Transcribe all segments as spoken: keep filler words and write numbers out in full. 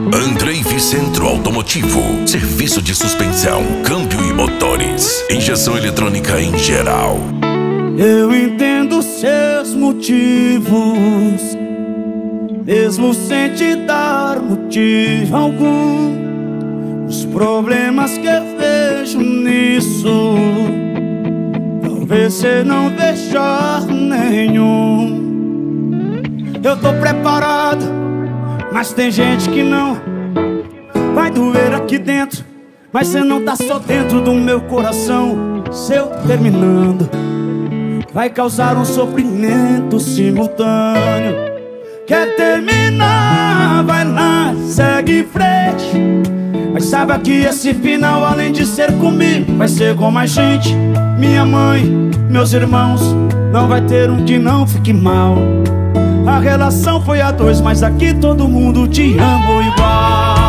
Andrei Vicentro Automotivo, serviço de suspensão, câmbio e motores, injeção eletrônica em geral. Eu entendo seus motivos, mesmo sem te dar motivo algum. Os problemas que eu vejo nisso, talvez você não veja nenhum. Eu tô preparado, mas tem gente que não. Vai doer aqui dentro, mas cê não tá só dentro do meu coração. Se eu terminando, vai causar um sofrimento simultâneo. Quer terminar, vai lá, segue em frente. Mas saiba que esse final, além de ser comigo, vai ser com mais gente. Minha mãe, meus irmãos, não vai ter um que não fique mal. A relação foi a dois, mas aqui todo mundo te ama igual.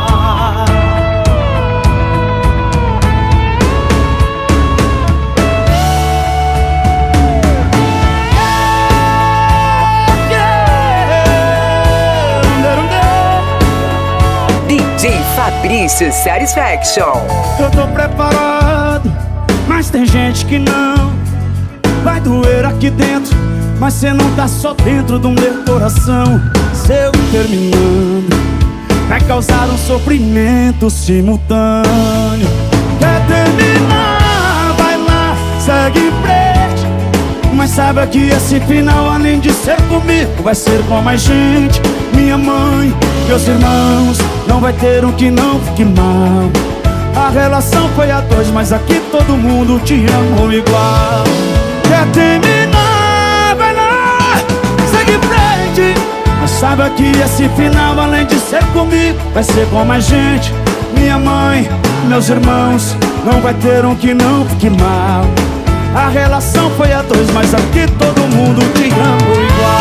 D J Fabrício Satisfaction. Eu tô preparado, mas tem gente que não. Vai doer aqui dentro, mas cê não tá só dentro do meu coração. Se eu terminando, vai causar um sofrimento simultâneo. Quer terminar, vai lá, segue em frente. Mas saiba que esse final, além de ser comigo, vai ser com mais gente. Minha mãe, meus irmãos, não vai ter um que não fique mal. A relação foi a dois, mas aqui todo mundo te ama igual. Quer terminar, vai lá, segue em frente. Mas saiba que esse final, além de ser comigo, vai ser com mais gente. Minha mãe, meus irmãos, não vai ter um que não fique mal. A relação foi a dois, mas aqui todo mundo te ama igual.